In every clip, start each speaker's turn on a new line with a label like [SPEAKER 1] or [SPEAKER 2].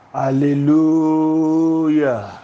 [SPEAKER 1] Hallelujah.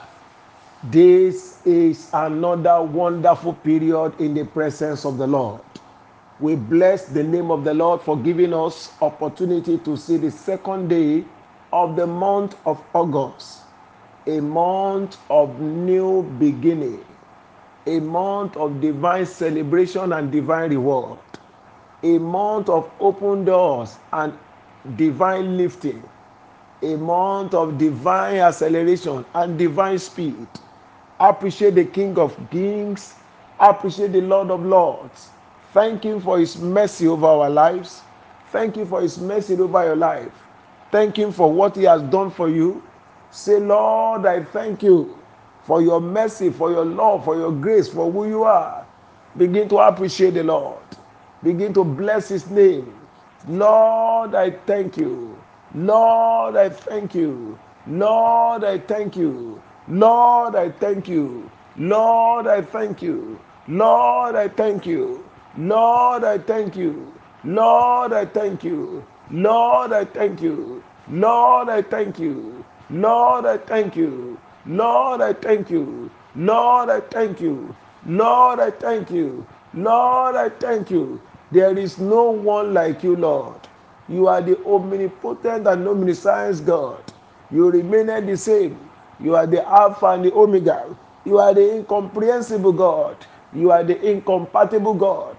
[SPEAKER 1] This is another wonderful period in the presence of the Lord. We bless the name of the Lord for giving us opportunity to see the second day of the month of August, a month of new beginning, a month of divine celebration and divine reward, a month of open doors and divine lifting, a month of divine acceleration and divine speed. Appreciate the King of Kings. Appreciate the Lord of Lords. Thank Him for His mercy over our lives. Thank you for His mercy over your life. Thank Him for what He has done for you. Say, Lord, I thank you for your mercy, for your love, for your grace, for who you are. Begin to appreciate the Lord. Begin to bless His name. Lord, I thank you. Lord, I thank you. Lord, I thank you. Lord, I thank you. Lord, I thank you. Lord, I thank you. Lord, I thank you. Lord, I thank you. Lord, I thank you. Lord, I thank you. Lord, I thank you. Lord, I thank you. Lord, I thank you. Lord, I thank you. Lord, I thank you. There is no one like you, Lord. You are the omnipotent and omniscience God. You remain the same. You are the Alpha and the Omega. You are the incomprehensible God. You are the incompatible God.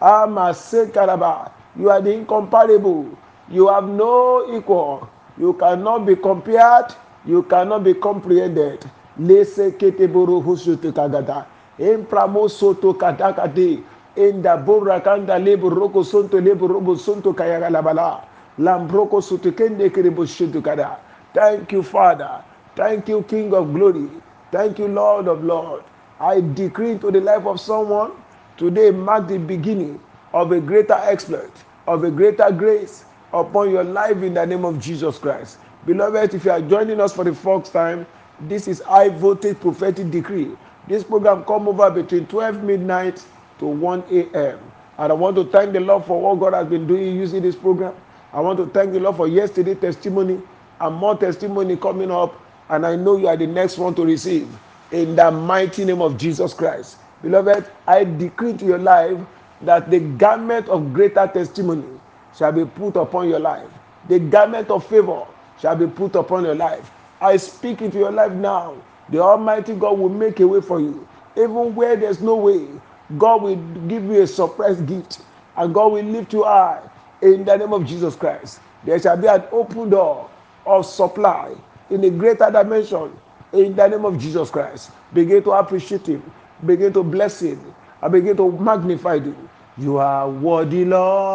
[SPEAKER 1] Amasekaraba. You are the incomparable. You have no equal. You cannot be compared. You cannot be comprehended. Lese keteburu husutu kagada. Empramo soto katakade. Enda burakanda lebu roko sonto lebu robo sonto kayagalabala. Lambroko soto kende kerebo shintu kada. Thank you, Father. Thank you, King of glory. Thank you, Lord of Lord. I decree into the life of someone today mark the beginning of a greater exploit, of a greater grace upon your life in the name of Jesus Christ. Beloved, if you are joining us for the first time, this is high voltage prophetic decree. This program come over between 12 midnight to 1 a.m. And I want to thank the Lord for what God has been doing using this program. I want to thank the Lord for yesterday's testimony and more testimony coming up. And I know you are the next one to receive in the mighty name of Jesus Christ. Beloved, I decree to your life that the garment of greater testimony shall be put upon your life. The garment of favor shall be put upon your life. I speak into your life now. The Almighty God will make a way for you. Even where there's no way, God will give you a surprise gift and God will lift you high in the name of Jesus Christ. There shall be an open door of supply in a greater dimension in the name of Jesus Christ. Begin to appreciate Him, begin to bless Him, and begin to magnify Him. You are worthy,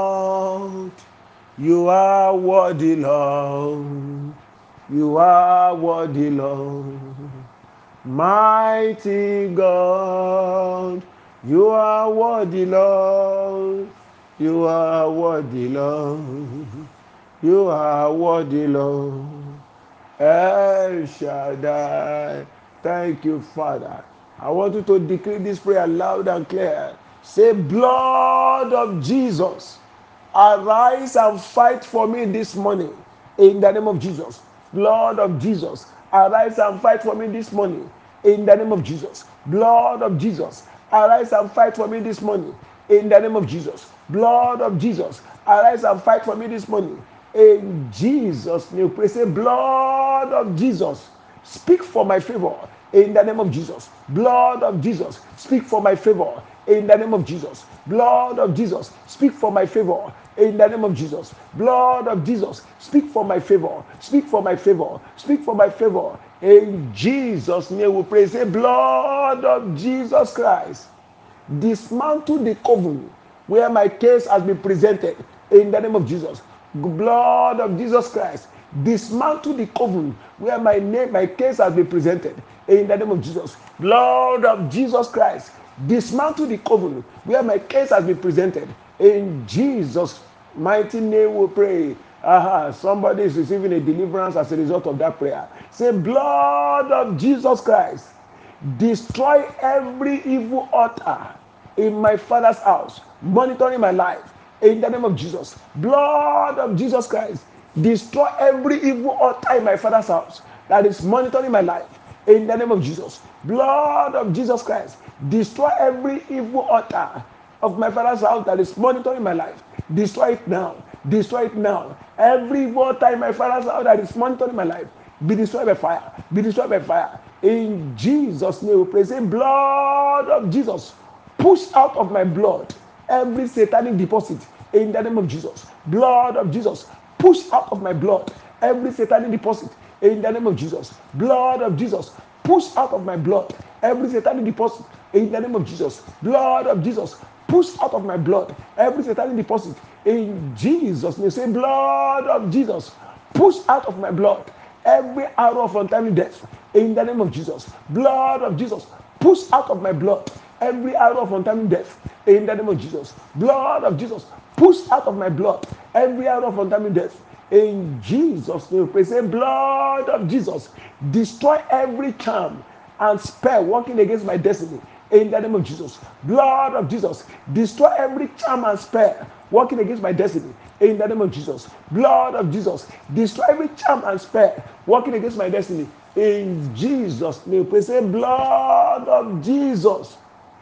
[SPEAKER 1] Lord. You are worthy, Lord. You are worthy, Lord. Mighty God, you are worthy, Lord. You are worthy, Lord. You are worthy, Lord. El Shaddai. Thank you, Father. I want you to declare this prayer loud and clear. Say, blood of Jesus, arise and fight for me this morning in the name of Jesus. Blood of Jesus, arise and fight for me this morning in the name of Jesus. Blood of Jesus, arise and fight for me this morning in the name of Jesus. Blood of Jesus, arise and fight for me this morning in Jesus' name. Pray, say, blood of Jesus, speak for my favor in the name of Jesus. Blood of Jesus, speak for my favor in the name of Jesus. Blood of Jesus, speak for my favor in the name of Jesus. Blood of Jesus, speak for my favor. Speak for my favor. Speak for my favor. In Jesus' name we pray. Say, blood of Jesus Christ, dismantle the coven where my case has been presented in the name of Jesus. Blood of Jesus Christ, dismantle the coven where my case has been presented in the name of Jesus. Blood of Jesus Christ, dismantle the coven where my case has been presented in Jesus' mighty name we pray. Somebody is receiving a deliverance as a result of that prayer. Say, blood of Jesus Christ, destroy every evil altar in my father's house, monitoring my life. In the name of Jesus, blood of Jesus Christ, Destroy every evil altar in my father's house that is monitoring my life. In the name of Jesus. Blood of Jesus Christ. Destroy every evil altar of my father's house that is monitoring my life. Destroy it now. Destroy it now. Every evil altar in my father's house that is monitoring my life. Be destroyed by fire. Be destroyed by fire. In Jesus' name we pray. Say, blood of Jesus. Push out of my blood every satanic deposit in the name of Jesus. Blood of Jesus. Push out of my blood every satanic deposit in the name of Jesus. Blood of Jesus. Push out of my blood every satanic deposit in the name of Jesus. Blood of Jesus. Push out of my blood every satanic deposit in Jesus' name. Say, blood of Jesus. Push out of my blood every arrow of untimely death in the name of Jesus. Blood of Jesus. Push out of my blood every arrow of untimely death in the name of Jesus. Blood of Jesus. Push out of my blood every arrow of untimely death in Jesus' name. Pray, say, blood of Jesus. Destroy every charm and spell working against my destiny in the name of Jesus. Blood of Jesus. Destroy every charm and spell working against my destiny in the name of Jesus. Blood of Jesus. Destroy every charm and spell working against my destiny in Jesus' name. Pray, say, blood of Jesus.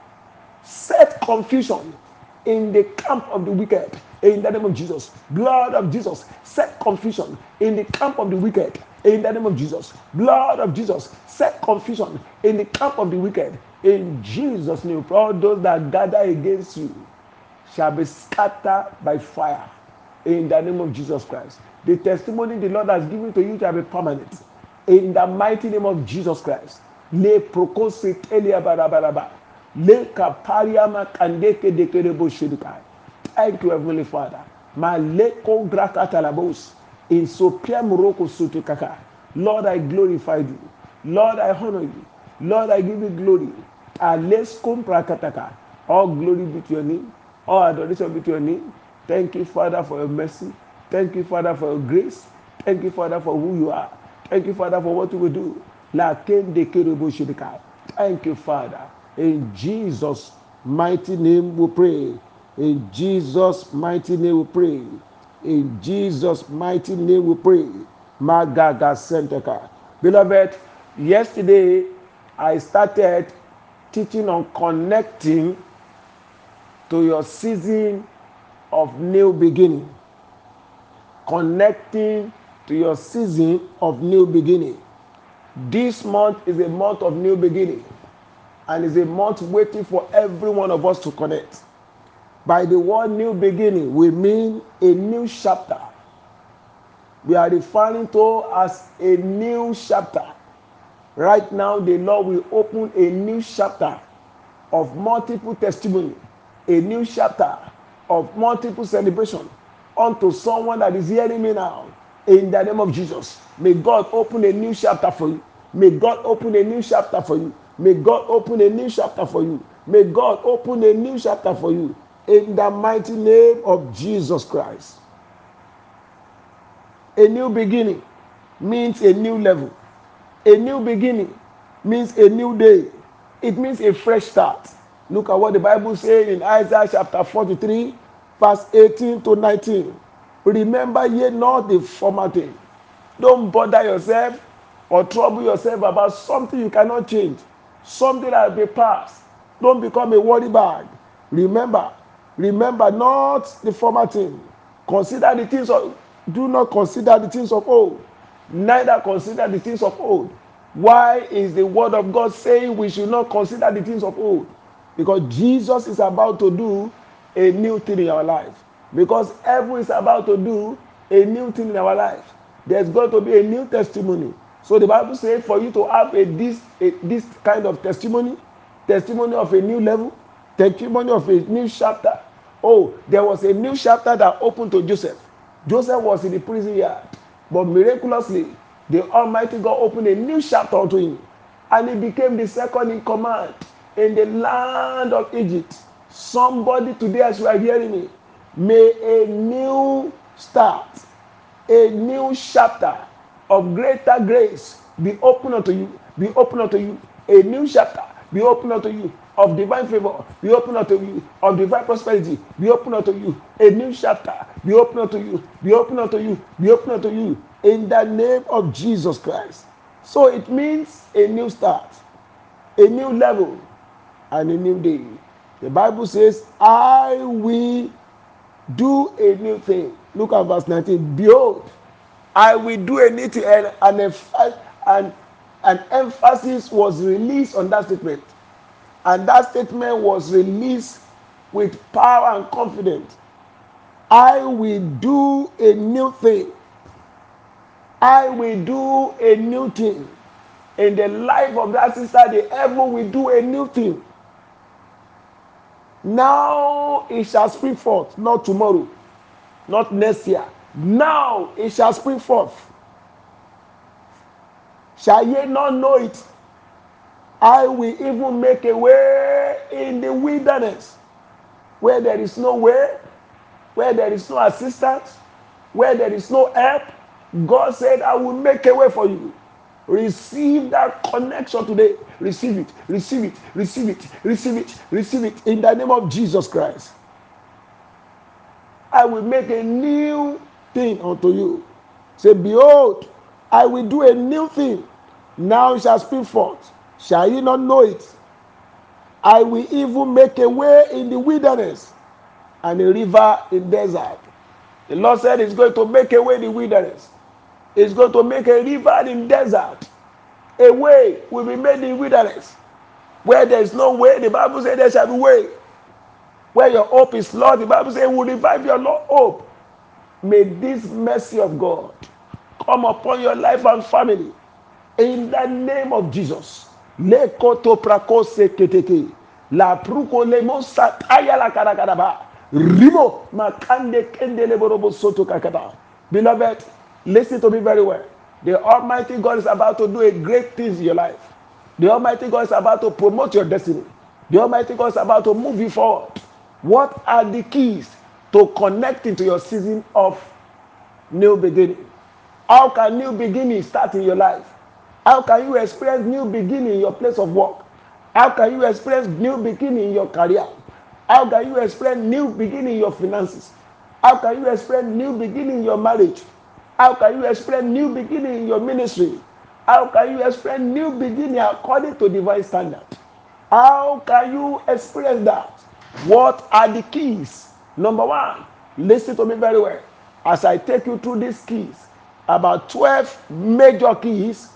[SPEAKER 1] Set confusion in the camp of the wicked in the name of Jesus. Blood of Jesus. Set confusion in the camp of the wicked in the name of Jesus. Blood of Jesus. Set confusion in the camp of the wicked in Jesus' name. For all those that gather against you shall be scattered by fire in the name of Jesus Christ. The testimony the Lord has given to you shall be permanent in the mighty name of Jesus Christ. Le prokose telia barabaraba. Le kapariama kandeke dekerebo shirikai. Thank you, Heavenly Father. Maleko grakatalabos. In sopia muroko sutukaka. Lord, I glorify you. Lord, I honor you. Lord, I give you glory. Aleskom prakataka. All glory be to your name. All adoration be to your name. Thank you, Father, for your mercy. Thank you, Father, for your grace. Thank you, Father, for who you are. Thank you, Father, for what you will do. Thank you, Father. In Jesus' mighty name we pray. In Jesus' mighty name we pray. In Jesus' mighty name we pray. Magaga Senteka. Beloved, yesterday I started teaching on connecting to your season of new beginning. Connecting to your season of new beginning. This month is a month of new beginning and is a month waiting for every one of us to connect. By the word new beginning, we mean a new chapter. We are referring to as a new chapter. Right now, the Lord will open a new chapter of multiple testimony, a new chapter of multiple celebration unto someone that is hearing me now. In the name of Jesus, may God open a new chapter for you. May God open a new chapter for you. May God open a new chapter for you. May God open a new chapter for you. In the mighty name of Jesus Christ. A new beginning means a new level. A new beginning means a new day. It means a fresh start. Look at what the Bible says in Isaiah chapter 43, verse 18 to 19. Remember ye not the former thing. Don't bother yourself or trouble yourself about something you cannot change. Something that will be past. Don't become a worry bag. Remember not the former thing. Consider the things of, do not consider the things of old. Neither consider the things of old. Why is the word of God saying we should not consider the things of old? Because Jesus is about to do a new thing in our life. Because heaven is about to do a new thing in our life. There's going to be a new testimony. So the Bible says for you to have this kind of testimony of a new level, testimony of a new chapter. Oh, there was a new chapter that opened to Joseph. Joseph was in the prison yard, but miraculously, the Almighty God opened a new chapter unto him, and he became the second in command in the land of Egypt. Somebody today, as you are hearing me, may a new start, a new chapter of greater grace be open unto you. Be open unto you. A new chapter be open unto you. Of divine favor, be open unto you. Of divine prosperity, be open unto you. A new chapter, be open unto you. Be open unto you. Be open unto you. In the name of Jesus Christ. So it means a new start, a new level, and a new day. The Bible says, I will do a new thing. Look at verse 19. Behold, I will do a new thing. And an emphasis was released on that statement. And that statement was released with power and confidence. I will do a new thing. I will do a new thing. In the life of that sister, the heaven will do a new thing. Now it shall spring forth, not tomorrow, not next year. Now it shall spring forth. Shall ye not know it? I will even make a way in the wilderness, where there is no way, where there is no assistance, where there is no help. God said, I will make a way for you. Receive that connection today. Receive it, receive it, receive it, receive it, receive it in the name of Jesus Christ. I will make a new thing unto you. Say, behold, I will do a new thing. Now it shall spring forth. Shall ye not know it? I will even make a way in the wilderness and a river in desert. The Lord said He's going to make a way in the wilderness. He's going to make a river in desert. A way will be made in wilderness. Where there is no way, the Bible says there shall be way. Where your hope is lost, the Bible says it will revive your hope. May this mercy of God come upon your life and family. In the name of Jesus. Le koto prakose keteke. La pruko lemo sataya la karakaraba. Rimo makande kendele borobo soto kakaba. Beloved, listen to me very well. The Almighty God is about to do a great thing in your life. The Almighty God is about to promote your destiny. The Almighty God is about to move you forward. What are the keys to connect into your season of new beginning? How can new beginning start in your life? How can you experience new beginning in your place of work? How can you experience new beginning in your career? How can you experience new beginning in your finances? How can you experience new beginning in your marriage? How can you experience new beginning in your ministry? How can you experience new beginning according to divine standard? How can you experience that? What are the keys? Number one, listen to me very well. As I take you through these keys, about 12 major keys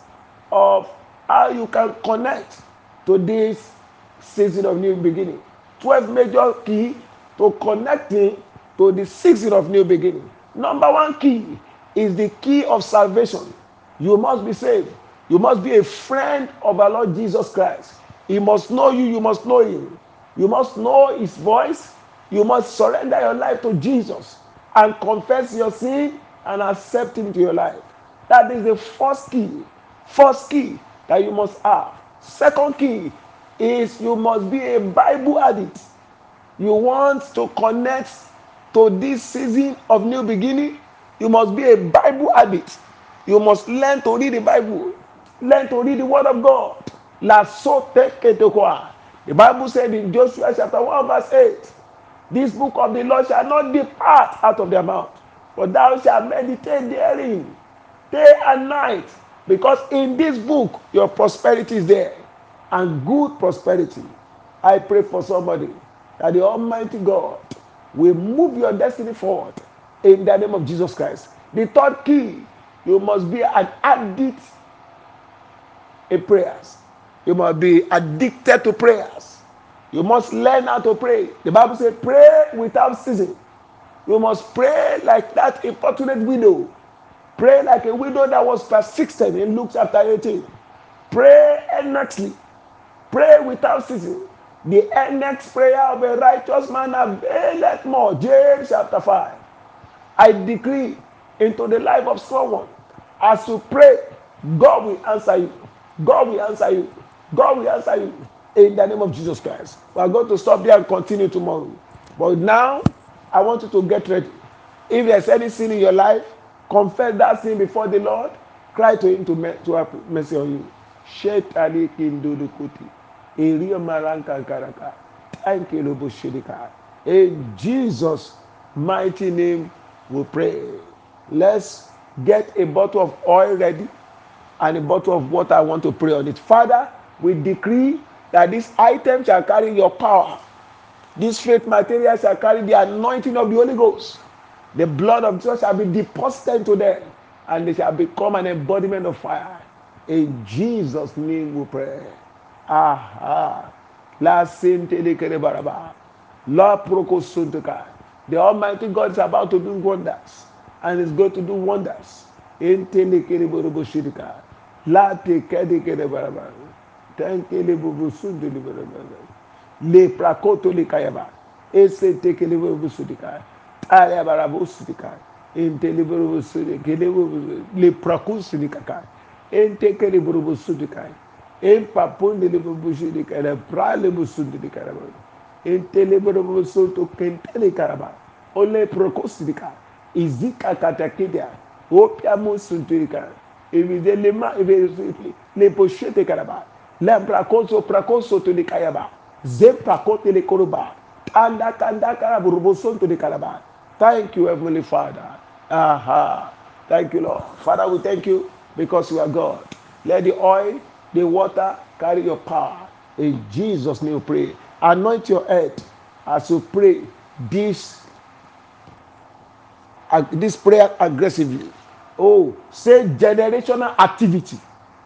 [SPEAKER 1] of how you can connect to this season of new beginning. 12 major keys to connecting to the season of new beginning. Number one key is the key of salvation. You must be saved. You must be a friend of our Lord Jesus Christ. He must know you. You must know Him. You must know His voice. You must surrender your life to Jesus and confess your sin and accept Him into your life. That is the first key. First key that you must have. Second key is you must be a Bible addict. You want to connect to this season of new beginning, you must be a Bible addict. You must learn to read the Bible. Learn to read the Word of God. La sote ketokwa. The Bible said in Joshua chapter 1 verse 8, this book of the Lord shall not depart out of their mouth, but thou shalt meditate therein day and night, because in this book your prosperity is there, and good prosperity. I pray for somebody that the Almighty God will move your destiny forward in the name of Jesus Christ. The third key, you must be an addict in prayers. You must be addicted to prayers. You must learn how to pray. The Bible says, pray without ceasing. You must pray like that importunate widow. Pray like a widow that was persistent in Luke chapter 18. Pray earnestly. Pray without ceasing. The earnest prayer of a righteous man availeth more. James chapter 5. I decree into the life of someone, as you pray, God will answer you. God will answer you. God will answer you in the name of Jesus Christ. We are going to stop there and continue tomorrow. But now, I want you to get ready. If there's any sin in your life, confess that sin before the Lord. Cry to Him to have mercy on you. Shetali kindudukuti. Thank you, Lord. In Jesus' mighty name, we pray. Let's get a bottle of oil ready and a bottle of water. I want to pray on it. Father, we decree that this item shall carry your power. This faith material shall carry the anointing of the Holy Ghost. The blood of Jesus shall be deposited into them, and they shall become an embodiment of fire. In Jesus' name we pray. Aha. La sentele kerebaraba. La prokosuntuka. The Almighty God is about to do wonders, and is going to do wonders. Entele kereboroboshirika. La tekede kerebaraba. Thank you, le prakoto le kayaba ese tekele busudika aya barabusudika intele busudika le prakusudika ka entekele busudika en papunde le busudika le prale busudika intele busuto kentele karaba ole prakusudika izika katakidia opia musudika evidelema evidelema le pochete karaba le prakoso to le kayaba zeprakote le koroba anda kanda karaburuboson to the karaba. Thank you, Heavenly Father. Aha. Thank you, Lord. Father, we thank you because you are God. Let the oil, the water carry your power. In Jesus' name we pray. Anoint your head as you pray this prayer aggressively. Oh, say generational activity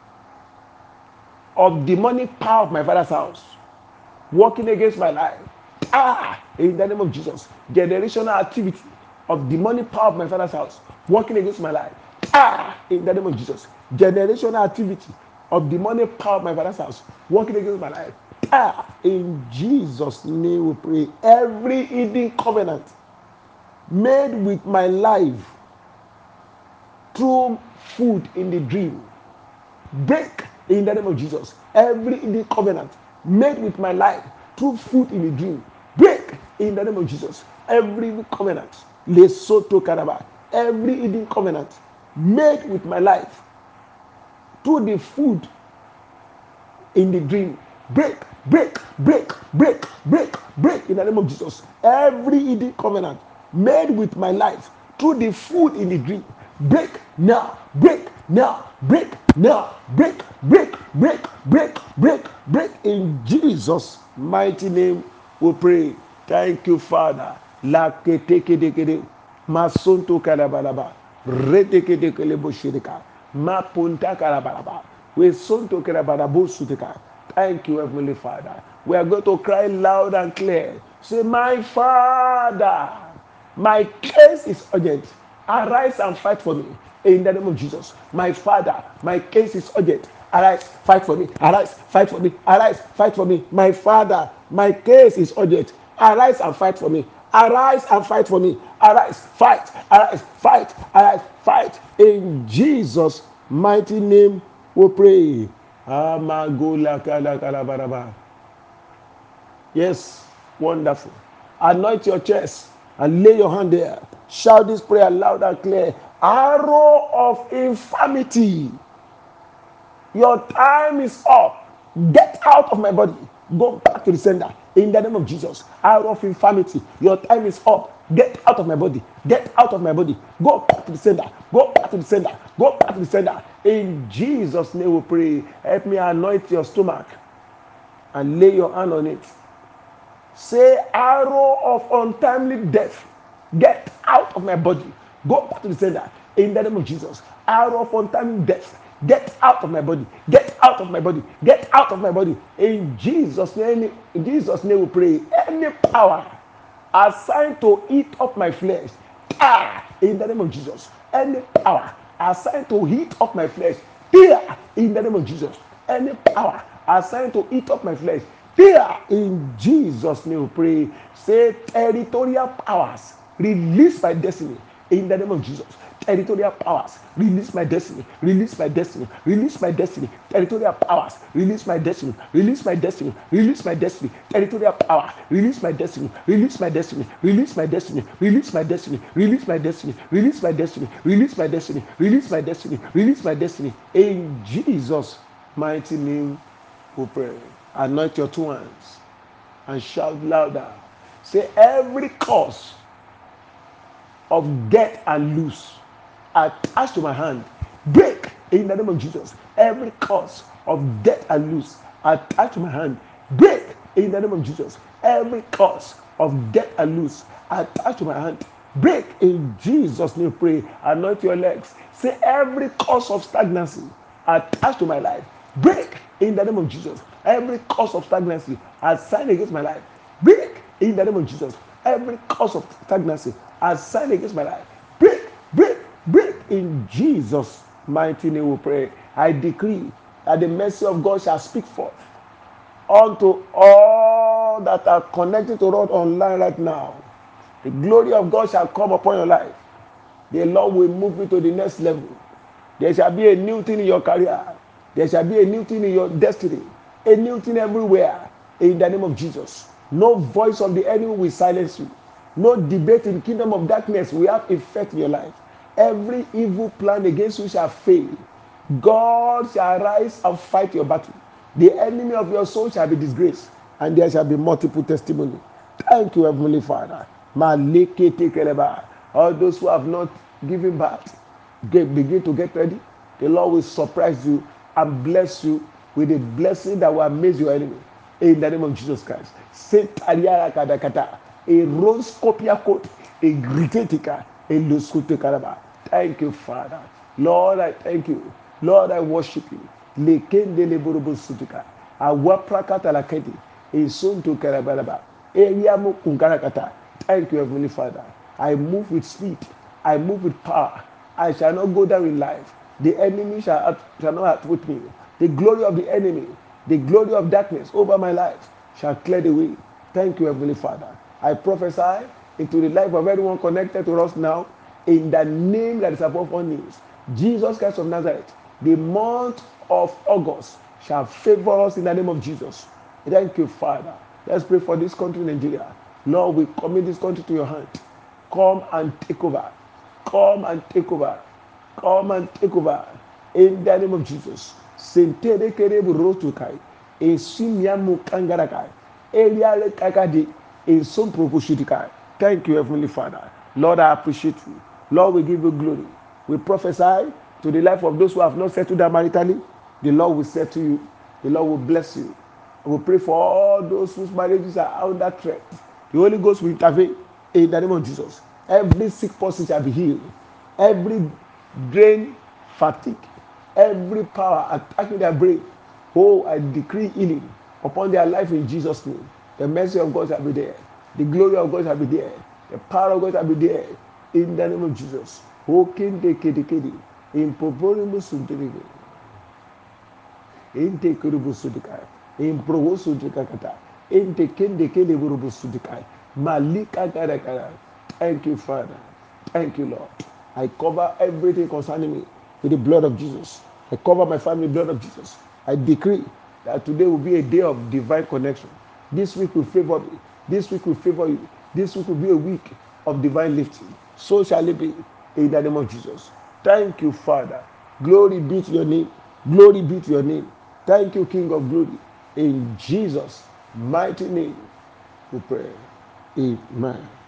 [SPEAKER 1] of demonic power of my father's house working against my life. In the name of Jesus. Generational activity of demonic power of my father's house working against my life. In the name of Jesus. Generational activity of demonic power of my father's house working against my life. In Jesus' name we pray. Every hidden covenant made with my life through food in the dream, break in the name of Jesus. Every hidden covenant made with my life through food in the dream, break in the name of Jesus. Every covenant, Lesotho Karaba, every hidden covenant made with my life through the food in the dream, break, break, break, break, break, break in the name of Jesus. Every hidden covenant made with my life through the food in the dream, break now, break now, break now, break, break, break, break, break, break. In Jesus' mighty name we pray. Thank you, Father. La ketekedekede, masonto karabalaba, retekedekelebo shirika, mapunta karabalaba, we sonto karabalabo sutika. Thank you, Heavenly Father. We are going to cry loud and clear. Say, my Father, my case is urgent. Arise and fight for me. In the name of Jesus. My Father, my case is urgent. Arise, fight for me. Arise, fight for me. Arise, fight for me. My Father, my case is urgent. Arise and fight for me. Arise and fight for me. Arise, fight. Arise, fight. Arise, fight. In Jesus' mighty name we pray. Yes, wonderful. Anoint your chest and lay your hand there. Shout this prayer loud and clear. Arrow of infirmity, your time is up. Get out of my body. Go back to the sender. In the name of Jesus. Arrow of infirmity, your time is up. Get out of my body. Get out of my body. Go back to the sender. Go back to the sender. Go back to the sender. In Jesus' name we pray. Help me anoint your stomach and lay your hand on it. Say, arrow of untimely death, get out of my body. Go back to the sender. In the name of Jesus. Arrow of untimely death, get out of my body. Get out of my body. Get out of my body. In Jesus' name we pray. Any power assigned to eat up my flesh, in the name of Jesus. Any power assigned to eat up my flesh, in the name of Jesus. Any power assigned to eat up my flesh, in Jesus' name we pray. Say, territorial powers, release my destiny. In the name of Jesus. Territorial powers, release my destiny. Release my destiny. Release my destiny. Territorial powers, release my destiny. Release my destiny. Release my destiny. Territorial power, release my destiny. Release my destiny. Release my destiny. Release my destiny. Release my destiny. Release my destiny. Release my destiny. Release my destiny. Release my destiny. In Jesus' mighty name we pray. Anoint your two hands and shout louder. Say, every cause of death and loose attached to my hand, break in the name of Jesus. Every cause of death and loose attached to my hand, break in the name of Jesus. Every cause of death and loose attached to my hand, break in Jesus' name. Pray. Anoint your legs. Say, every cause of stagnancy attached to my life, break in the name of Jesus. Every cause of stagnancy assigned against my life, break in the name of Jesus. Every cause of stagnancy assigned against my life, break, break, break in Jesus' mighty name. We pray. I decree that the mercy of God shall speak forth unto all that are connected to us online right now. The glory of God shall come upon your life. The Lord will move you to the next level. There shall be a new thing in your career. There shall be a new thing in your destiny. A new thing everywhere. In the name of Jesus. No voice of the enemy will silence you. No debate in the kingdom of darkness will have effect in your life. Every evil plan against you shall fail. God shall rise and fight your battle. The enemy of your soul shall be disgraced, and there shall be multiple testimony. Thank you, Heavenly Father. All those who have not given birth, begin to get ready. The Lord will surprise you and bless you with a blessing that will amaze your enemy. In the name of Jesus Christ. A rose copia coat, a gritetica, a lusute karaba. Thank you, Father. Lord, I thank you. Lord, I worship you. Lekende leborobo sutika. Awaprakata lakedi. Esunto karabaraba. Eriamu kungarakata. Thank you, Heavenly Father. I move with speed. I move with power. I shall not go down in life. The enemy shall not outwit me. The glory of the enemy, the glory of darkness over my life shall clear the way. Thank you, Heavenly Father. I prophesy into the life of everyone connected to us now in the name that is above all names. Jesus Christ of Nazareth, the month of August shall favor us in the name of Jesus. Thank you, Father. Let's pray for this country, Nigeria. Lord, we commit this country to your hand. Come and take over. Come and take over. Come and take over. In the name of Jesus. Sentere kerebu rotukai. Esimyamu kangarakai. Eliale kakadi. Esum propositikai. Thank you, Heavenly Father. Lord, I appreciate you. Lord, we give you glory. We prophesy to the life of those who have not settled down maritally. The Lord will settle you. The Lord will bless you. We pray for all those whose marriages are under threat. The Holy Ghost will intervene in the name of Jesus. Every sick person shall be healed. Every brain fatigue, every power attacking their brain, oh, I decree healing upon their life in Jesus' name. The mercy of God shall be there. The glory of God shall be there. The power of God shall be there. In the name of Jesus. Oh, kende kede kede. In poporimu sunteribe. Inte kurubu sudikai. In provo sudikakata. Inte kende kede burubu sudikai. Malika karakara. Thank you, Father. Thank you, Lord. I cover everything concerning me with the blood of Jesus. I cover my family with the blood of Jesus. I decree that today will be a day of divine connection. This week will favor me. This week will favor you. This week will be a week of divine lifting. So shall it be in the name of Jesus. Thank you, Father. Glory be to your name. Glory be to your name. Thank you, King of glory. In Jesus' mighty name we pray. Amen.